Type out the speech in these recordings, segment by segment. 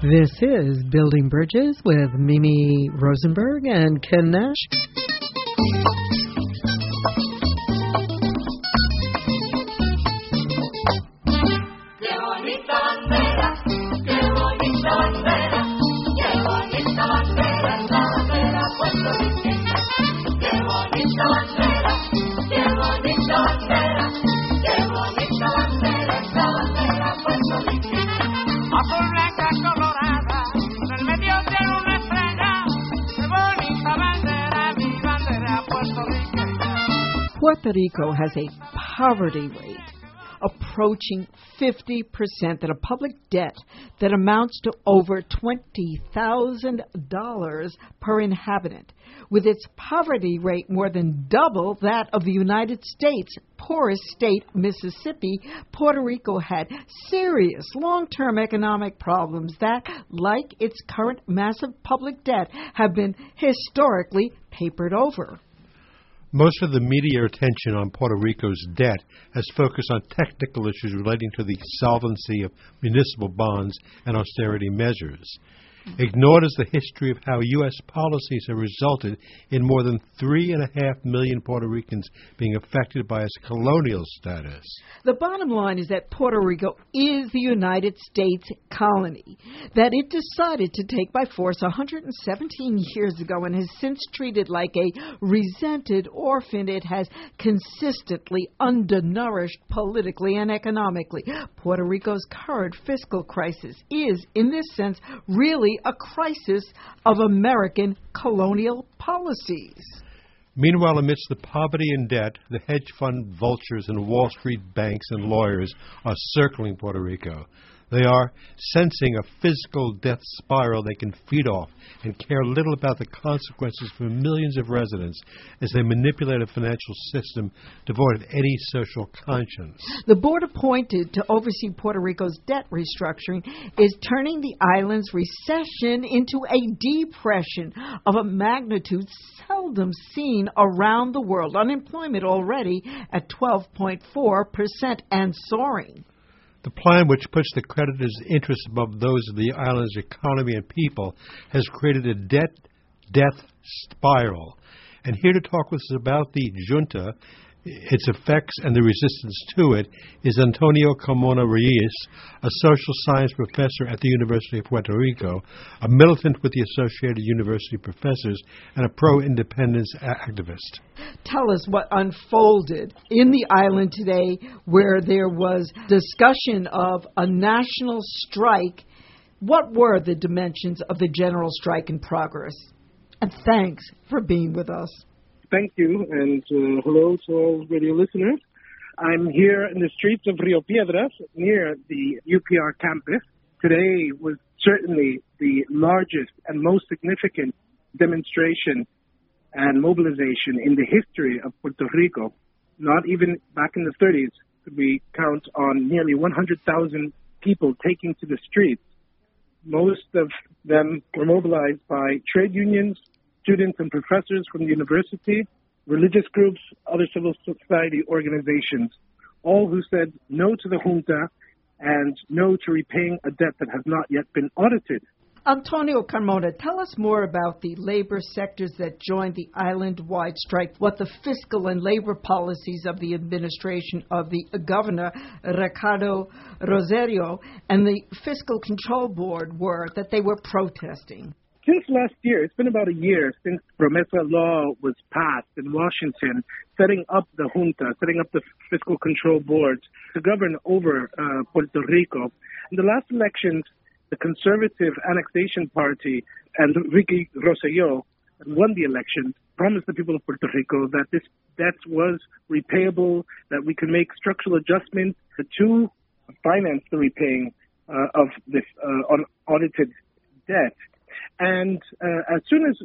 This is Building Bridges with Mimi Rosenberg and Ken Nash. Puerto Rico has a poverty rate approaching 50% and a public debt that amounts to over $20,000 per inhabitant. With its poverty rate more than double that of the United States' poorest state, Mississippi, Puerto Rico had serious long-term economic problems that, like its current massive public debt, have been historically papered over. Most of the media attention on Puerto Rico's debt has focused on technical issues relating to the solvency of municipal bonds and austerity measures. Ignored is the history of how U.S. policies have resulted in more than 3.5 million Puerto Ricans being affected by its colonial status. The bottom line is that Puerto Rico is the United States colony that it decided to take by force 117 years ago and has since treated like a resented orphan. It has consistently undernourished politically and economically. Puerto Rico's current fiscal crisis is, in this sense, really a crisis of American colonial policies. Meanwhile, amidst the poverty and debt, the hedge fund vultures and Wall Street banks and lawyers are circling Puerto Rico. They are sensing a physical death spiral they can feed off and care little about the consequences for millions of residents as they manipulate a financial system devoid of any social conscience. The board appointed to oversee Puerto Rico's debt restructuring is turning the island's recession into a depression of a magnitude seldom seen around the world. Unemployment already at 12.4% and soaring. The plan, which puts the creditors' interests above those of the island's economy and people, has created a debt spiral. And here to talk with us about the junta, its effects, and the resistance to it is Antonio Carmona Reyes, a social science professor at the University of Puerto Rico, a militant with the Associated University Professors, and a pro-independence activist. Tell us what unfolded in the island today, where there was discussion of a national strike. What were the dimensions of the general strike in progress? And thanks for being with us. Thank you, and hello to all radio listeners. I'm here in the streets of Rio Piedras, near the UPR campus. Today was certainly the largest and most significant demonstration and mobilization in the history of Puerto Rico. Not even back in the 30s could we count on nearly 100,000 people taking to the streets. Most of them were mobilized by trade unions, students and professors from the university, religious groups, other civil society organizations, all who said no to the junta and no to repaying a debt that has not yet been audited. Antonio Carmona, tell us more about the labor sectors that joined the island-wide strike, what the fiscal and labor policies of the administration of the governor, Ricardo Rosario, and the Fiscal Control Board were that they were protesting. Since last year, it's been about a year since PROMESA law was passed in Washington, setting up the junta, setting up the Fiscal Control Board to govern over Puerto Rico. In the last elections, the conservative annexation party and Ricky Rosselló won the election, promised the people of Puerto Rico that this debt was repayable, that we could make structural adjustments to finance the repaying of this unaudited debt. And as soon as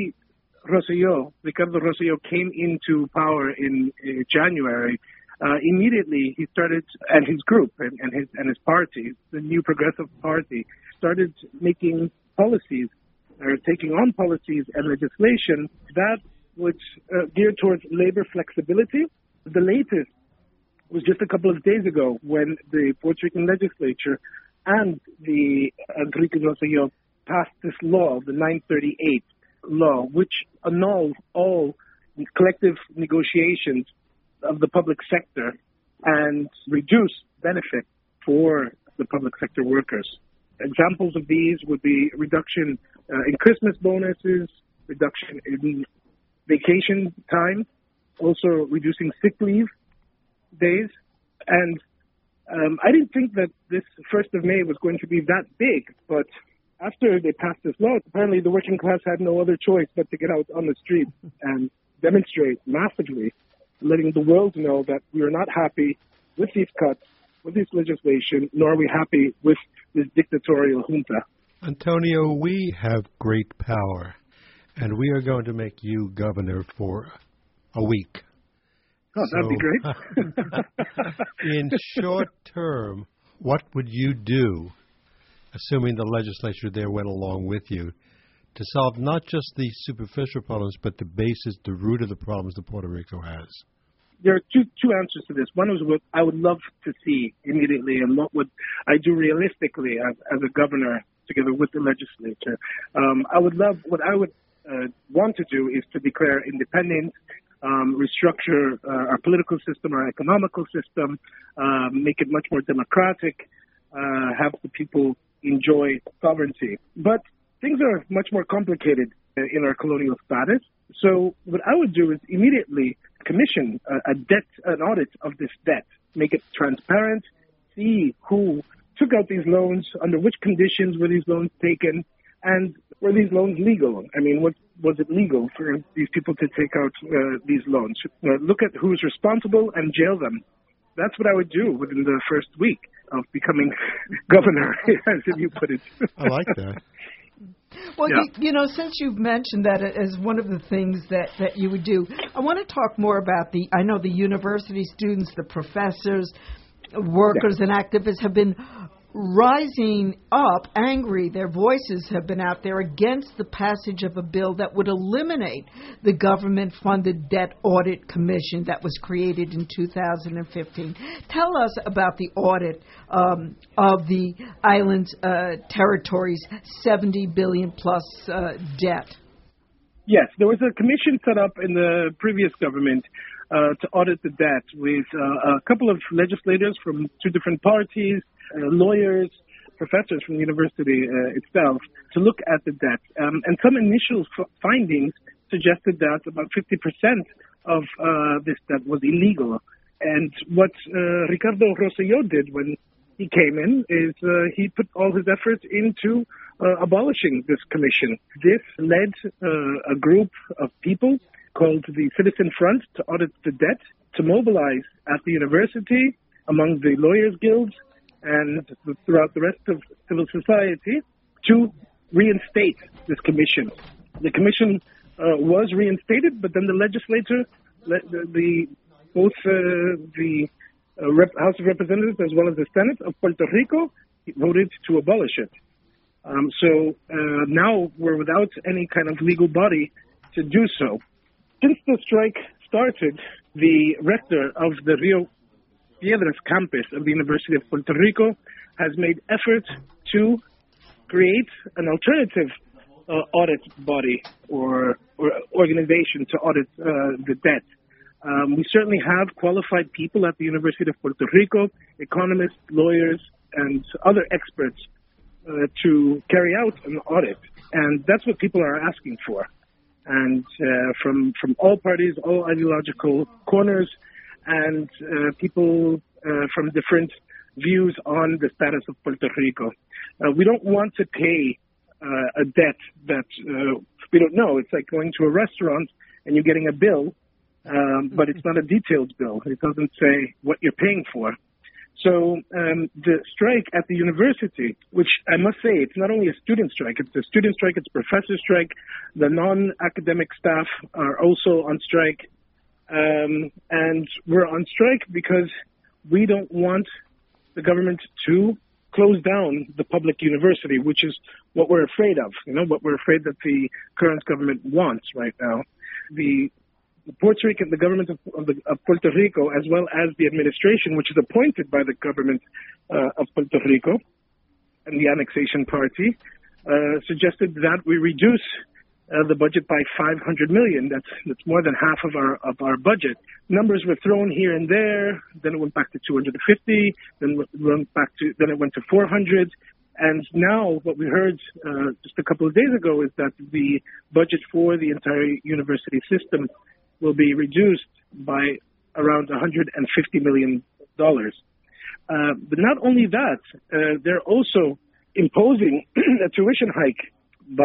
Ricardo Rosselló came into power in January, immediately he started, and his group and his party, the New Progressive Party, started making policies or taking on policies and legislation that would geared towards labor flexibility. The latest was just a couple of days ago when the Puerto Rican legislature and the Enrique Rosselló passed this law, the 938 law, which annulled all collective negotiations of the public sector and reduced benefit for the public sector workers. Examples of these would be reduction in Christmas bonuses, reduction in vacation time, also reducing sick leave days. And I didn't think that this 1st of May was going to be that big, but after they passed this law, apparently the working class had no other choice but to get out on the street and demonstrate massively, letting the world know that we are not happy with these cuts, with this legislation, nor are we happy with this dictatorial junta. Antonio, we have great power, and we are going to make you governor for a week. Oh, that'd be great. In short term, what would you do, assuming the legislature there went along with you, to solve not just the superficial problems, but the basis, the root of the problems that Puerto Rico has? There are two answers to this. One is what I would love to see immediately, and what would I do realistically as a governor together with the legislature. What I would want to do is to declare independence, restructure our political system, our economical system, make it much more democratic, have the people enjoy sovereignty. But things are much more complicated in our colonial status. So what I would do is immediately commission an audit of this debt, make it transparent, see who took out these loans, under which conditions were these loans taken, and were these loans legal? I mean, was it legal for these people to take out these loans? Look at who's responsible and jail them. That's what I would do within the first week of becoming governor, as you put it. I like that. Well, yeah. Since you've mentioned that as one of the things that you would do, I want to talk more about the university students, the professors, workers, and activists have been rising up, angry. Their voices have been out there against the passage of a bill that would eliminate the government-funded debt audit commission that was created in 2015. Tell us about the audit of the island's territory's $70 billion plus debt. Yes, there was a commission set up in the previous government to audit the debt with a couple of legislators from two different parties, lawyers, professors from the university itself, to look at the debt. And some initial findings suggested that about 50% of this debt was illegal. And what Ricardo Rosselló did when he came in is he put all his efforts into abolishing this commission. This led a group of people called the Citizen Front to audit the debt, to mobilize at the university, among the lawyers' guilds, and throughout the rest of civil society, to reinstate this commission. The commission was reinstated, but then the legislature, both the House of Representatives as well as the Senate of Puerto Rico, voted to abolish it. So now we're without any kind of legal body to do so. Since the strike started, the rector of the Rio Piedras campus of the University of Puerto Rico has made efforts to create an alternative audit body or organization to audit the debt. We certainly have qualified people at the University of Puerto Rico, economists, lawyers, and other experts to carry out an audit. And that's what people are asking for. And from all parties, all ideological corners, and people from different views on the status of Puerto Rico. We don't want to pay a debt that we don't know. It's like going to a restaurant and you're getting a bill, but it's not a detailed bill. It doesn't say what you're paying for. So the strike at the university, which I must say, it's not only a student strike, it's a student strike, it's a professor strike. The non-academic staff are also on strike. And we're on strike because we don't want the government to close down the public university, which is what we're afraid of, what we're afraid that the current government wants right now. The government of Puerto Rico, as well as the administration, which is appointed by the government of Puerto Rico, and the Annexation Party suggested that we reduce the budget by $500 million. That's more than half of our budget. Numbers were thrown here and there. Then it went back to 250. Then it went to 400. And now what we heard just a couple of days ago is that the budget for the entire university system will be reduced by around $150 million. But not only that, they're also imposing a tuition hike by,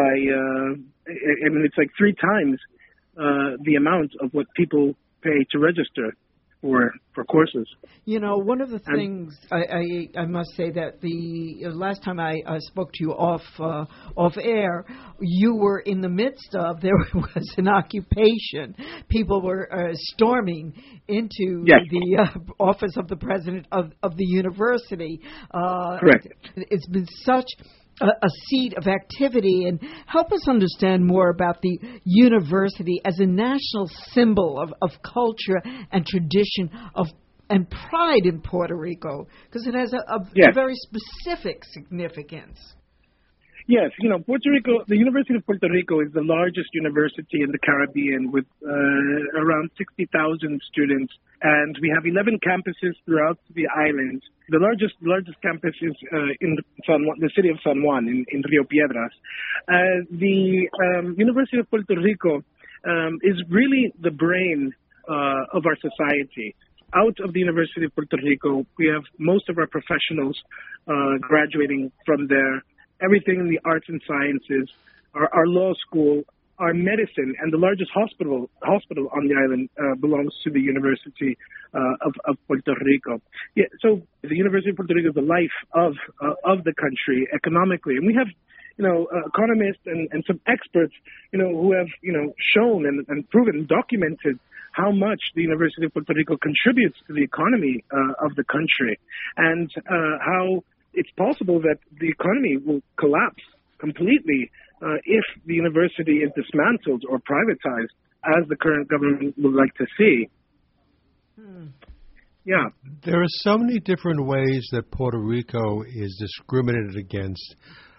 I mean, it's like 3 times the amount of what people pay to register for courses. You know, one of the things I must say that the last time I spoke to you off air, you were in the midst of, there was an occupation. People were storming into the office of the president of the university. Correct. It's been such a seat of activity, and help us understand more about the university as a national symbol of culture and tradition and pride in Puerto Rico, because it has a very specific significance. Yes, you know, Puerto Rico, the University of Puerto Rico is the largest university in the Caribbean with around 60,000 students, and we have 11 campuses throughout the island. The largest campus is in San Juan, the city of San Juan in Rio Piedras. The University of Puerto Rico is really the brain of our society. Out of the University of Puerto Rico, we have most of our professionals graduating from there. Everything in the arts and sciences, our law school, our medicine, and the largest hospital on the island belongs to the University of Puerto Rico. Yeah, so the University of Puerto Rico is the life of the country economically, and we have, you know, economists and some experts, you know, who have, you know, shown and proven and documented how much the University of Puerto Rico contributes to the economy of the country, and how it's possible that the economy will collapse completely if the university is dismantled or privatized, as the current government would like to see. Yeah. There are so many different ways that Puerto Rico is discriminated against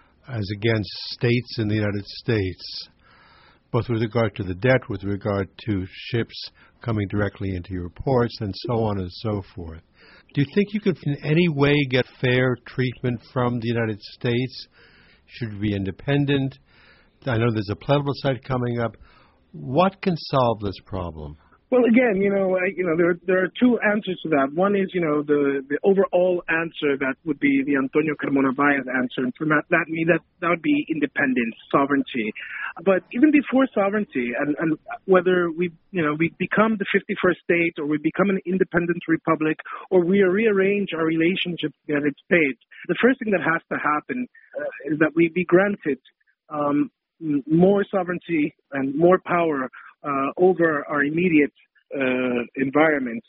states in the United States, both with regard to the debt, with regard to ships coming directly into your ports, and so on and so forth. Do you think you could in any way get fair treatment from the United States? Should it be independent? I know there's a plebiscite coming up. What can solve this problem? Well, again, there are 2 answers to that. One is, the overall answer that would be the Antonio Carmona Baez answer, and for that would be independence, sovereignty. But even before sovereignty, and whether we become the 51st state, or we become an independent republic, or we rearrange our relationship with the United States, the first thing that has to happen is that we be granted more sovereignty and more power over our immediate environment,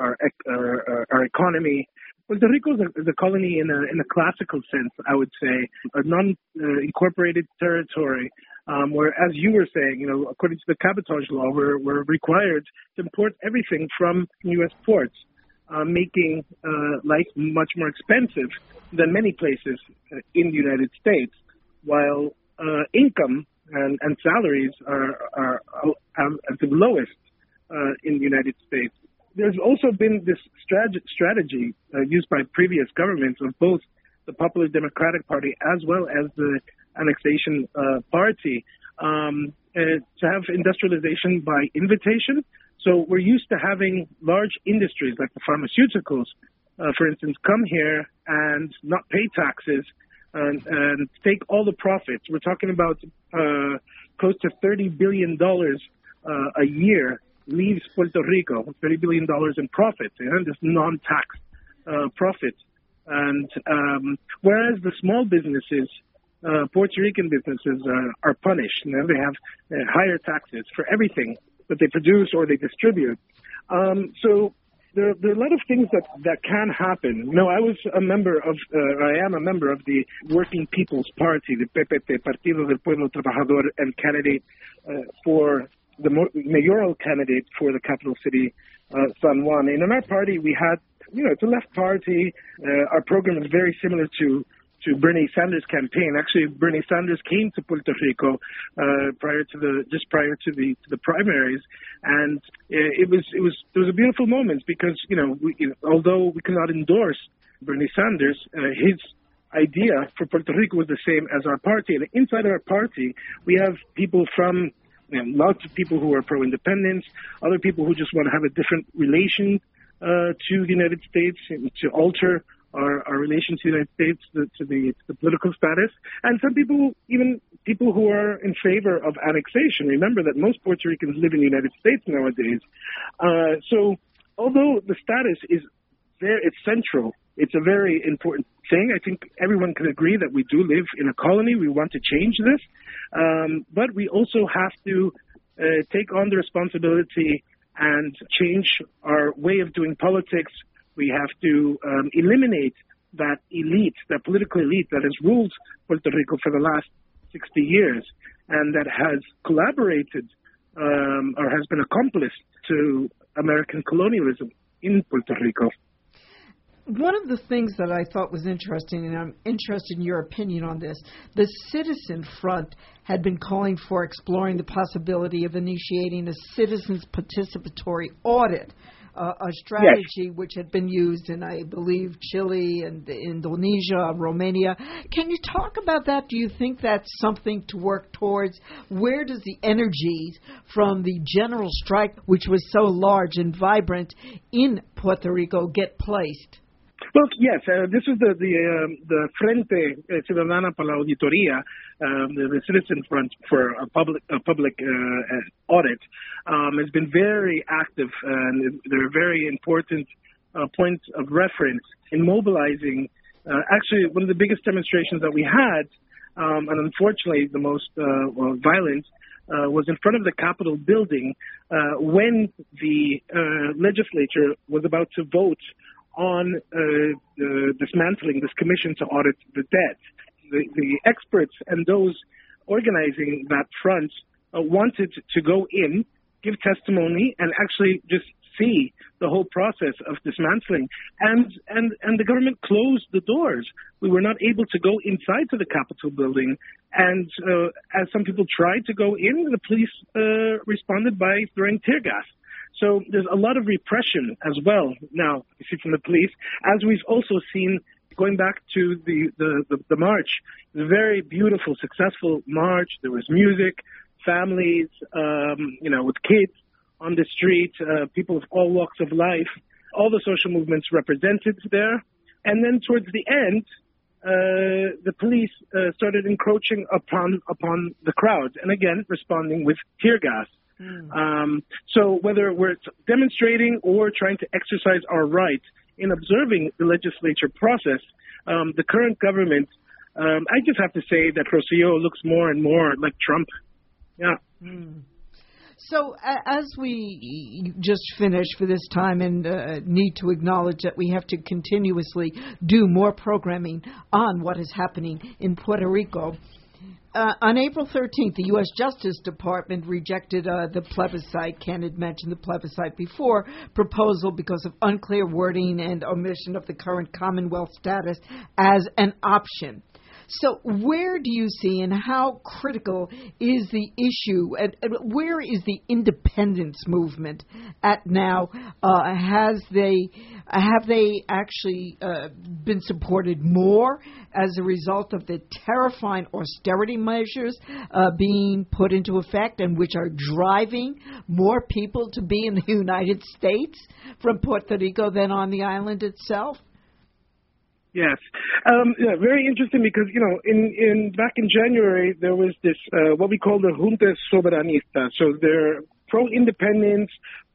our economy. Puerto Rico is a colony in a classical sense, I would say, a non-incorporated territory, where, as you were saying, according to the cabotage law, we're required to import everything from U.S. ports, making life much more expensive than many places in the United States, while income and salaries are at the lowest in the United States. There's also been this strategy used by previous governments of both the Popular Democratic Party as well as the Annexation Party to have industrialization by invitation. So we're used to having large industries like the pharmaceuticals, for instance, come here and not pay taxes and take all the profits. We're talking about close to $30 billion a year leaves Puerto Rico, $30 billion in profits, and this non-tax profit. And whereas the small businesses, Puerto Rican businesses, are punished. They have higher taxes for everything that they produce or they distribute. So there are a lot of things that can happen. I was a member of, I am a member of the Working People's Party, the PPT, Partido del Pueblo Trabajador, and candidate for the mayoral candidate for the capital city, San Juan. And in our party, we had, it's a left party. Our program is very similar to to Bernie Sanders' campaign. Actually, Bernie Sanders came to Puerto Rico prior to the primaries, and it was a beautiful moment because although we cannot endorse Bernie Sanders, his idea for Puerto Rico was the same as our party, and inside our party we have people from lots of people who are pro-independence, other people who just want to have a different relation to the United States, to alter our relation to the United States, to the political status, and some people, even people who are in favor of annexation. Remember that most Puerto Ricans live in the United States nowadays. So although the status is there, it's central. It's a very important thing. I think everyone can agree that we do live in a colony. We want to change this. But we also have to take on the responsibility and change our way of doing politics. We have to eliminate that elite, that political elite that has ruled Puerto Rico for the last 60 years and that has collaborated or has been accomplice to American colonialism in Puerto Rico. One of the things that I thought was interesting, and I'm interested in your opinion on this, the Citizen Front had been calling for exploring the possibility of initiating a citizens' participatory audit, a strategy which had been used in, I believe, Chile and Indonesia, Romania. Can you talk about that? Do you think that's something to work towards? Where does the energies from the general strike, which was so large and vibrant in Puerto Rico, get placed? Well, yes, this is the Frente Ciudadana para la Auditoría, the Citizen Front for a public audit, has been very active, and they're a very important point of reference in mobilizing. Actually, one of the biggest demonstrations that we had, and unfortunately the most violent, was in front of the Capitol building when the legislature was about to vote on dismantling this commission to audit the debt. The experts and those organizing that front wanted to go in, give testimony, and actually just see the whole process of dismantling. And the government closed the doors. We were not able to go inside to the Capitol building. And as some people tried to go in, the police responded by throwing tear gas. So there's a lot of repression as well now, you see, from the police, as we've also seen going back to the march. It was a very beautiful, successful march. There was music, families, with kids on the street, people of all walks of life, all the social movements represented there. And then towards the end, the police started encroaching upon the crowd, and again, responding with tear gas. So whether we're demonstrating or trying to exercise our right in observing the legislature process, the current government, I just have to say that Rocio looks more and more like Trump. Yeah. So as we just finished for this time and need to acknowledge that we have to continuously do more programming on what is happening in Puerto Rico, on April 13th, the U.S. Justice Department rejected the plebiscite, Ken had mentioned the plebiscite before, proposal because of unclear wording and omission of the current Commonwealth status as an option. So where do you see and how critical is the issue? And where is the independence movement at now? Have they actually been supported more as a result of the terrifying austerity measures being put into effect and which are driving more people to be in the United States from Puerto Rico than on the island itself? Yes. Very interesting because, in back in January, there was this, what we call the Junta Soberanista. So they're pro-independence,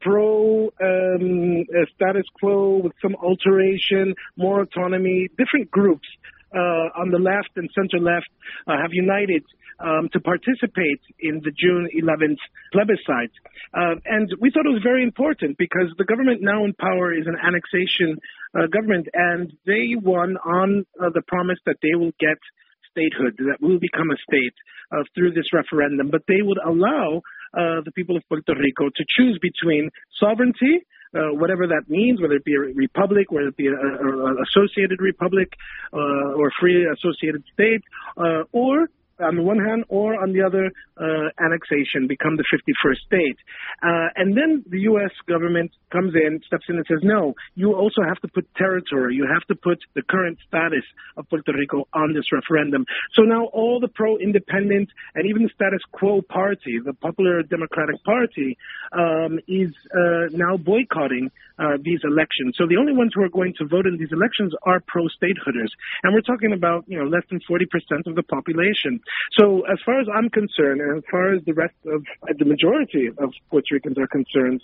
pro-status quo with some alteration, more autonomy. Different groups on the left and center-left have united to participate in the June 11th plebiscite. And we thought it was very important because the government now in power is an annexation government, and they won on the promise that they will get statehood, that we will become a state through this referendum. But they would allow the people of Puerto Rico to choose between sovereignty, whatever that means, whether it be a republic, whether it be an associated republic or free associated state, or on the one hand, or on the other, annexation, become the 51st state. And then the U.S. government comes in, steps in and says, no, you also have to put territory. You have to put the current status of Puerto Rico on this referendum. So now all the pro-independent and even the status quo party, the Popular Democratic Party, is now boycotting these elections. So the only ones who are going to vote in these elections are pro-statehooders. And we're talking about, less than 40% of the population. So as far as I'm concerned, and as far as the rest of the majority of Puerto Ricans are concerned,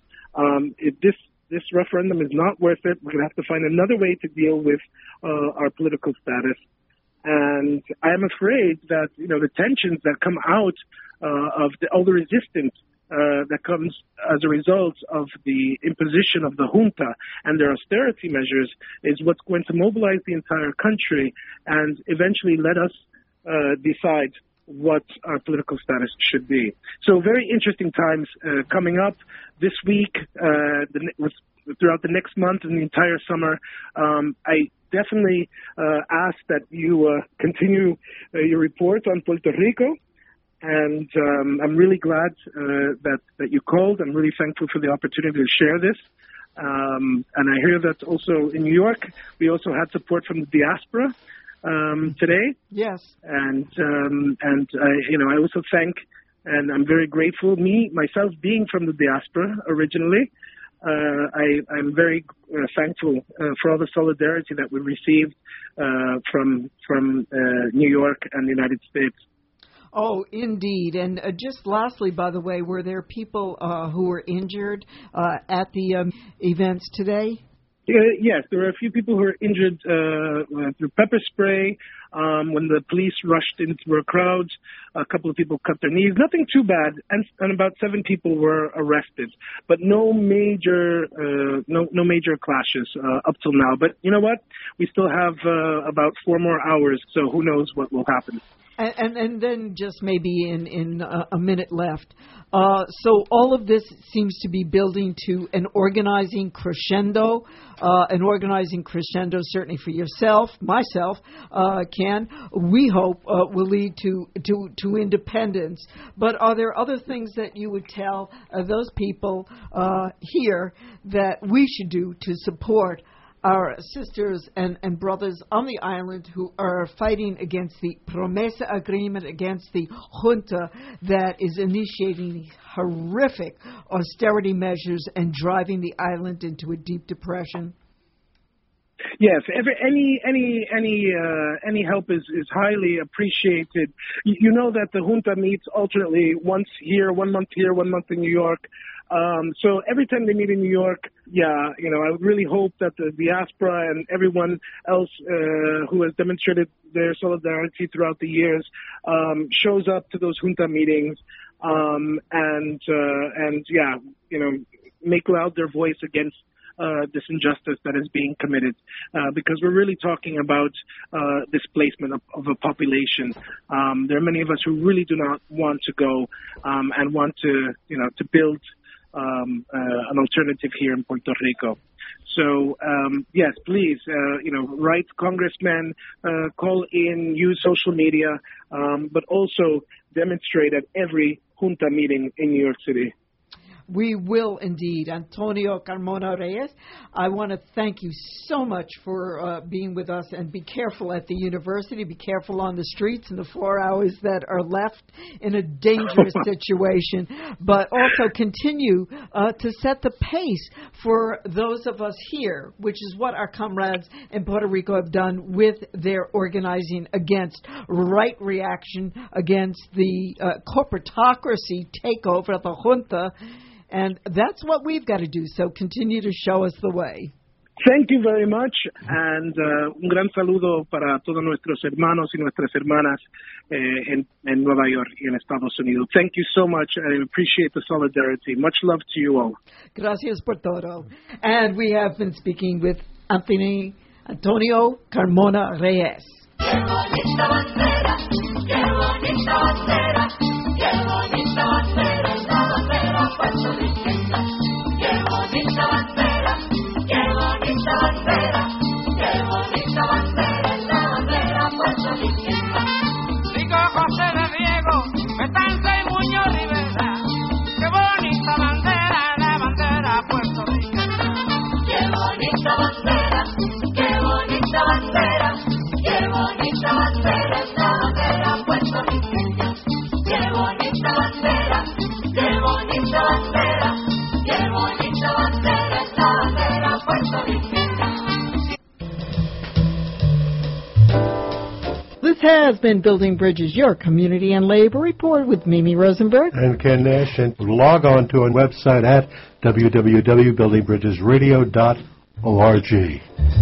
this referendum is not worth it. We're going to have to find another way to deal with our political status. And I am afraid that, the tensions that come out of all the resistance that comes as a result of the imposition of the junta and their austerity measures is what's going to mobilize the entire country and eventually let us decide what our political status should be. So very interesting times coming up this week, throughout the next month and the entire summer. I definitely ask that you continue your report on Puerto Rico. And I'm really glad that you called. I'm really thankful for the opportunity to share this. And I hear that also in New York, we also had support from the diaspora today. Yes. And I also thank, and I'm very grateful, myself being from the diaspora originally, I'm very thankful for all the solidarity that we received from New York and the United States. Oh, indeed. And just lastly, by the way, were there people who were injured at the events today? Yes, there were a few people who were injured through pepper spray when the police rushed into a crowd. A couple of people cut their knees. Nothing too bad, and about 7 people were arrested. But no major clashes up till now. But you know what? We still have about 4 more hours, so who knows what will happen. And then just maybe in a minute left. So all of this seems to be building to an organizing crescendo certainly for yourself, myself, Ken, we hope will lead to independence. But are there other things that you would tell those people here that we should do to support our sisters and brothers on the island who are fighting against the Promesa agreement, against the junta that is initiating these horrific austerity measures and driving the island into a deep depression? Yes, any help is highly appreciated. You know that the junta meets alternately, once here, 1 month here, 1 month in New York. So every time they meet in New York, I would really hope that the diaspora and everyone else who has demonstrated their solidarity throughout the years shows up to those junta meetings make loud their voice against this injustice that is being committed, because we're really talking about displacement of a population. There are many of us who really do not want to go and want to build an alternative here in Puerto Rico. So, yes, please, write congressmen, call in, use social media, but also demonstrate at every junta meeting in New York City. We will indeed. Antonio Carmona Reyes, I want to thank you so much for being with us, and be careful at the university. Be careful on the streets in the 4 hours that are left in a dangerous situation, but also continue to set the pace for those of us here, which is what our comrades in Puerto Rico have done with their organizing against right reaction, against the corporatocracy takeover of the junta. And that's what we've got to do. So continue to show us the way. Thank you very much. And un gran saludo para todos nuestros hermanos y nuestras hermanas en Nueva York y en Estados Unidos. Thank you so much. I appreciate the solidarity. Much love to you all. Gracias por todo. And we have been speaking with Antonio Carmona Reyes. Qué bonita bandera, qué bonita bandera, qué bonita bandera, la bandera puertorriqueña, qué bonita bandera. This has been Building Bridges, your community and labor report with Mimi Rosenberg and Ken Nash. And log on to our website at www.buildingbridgesradio.org.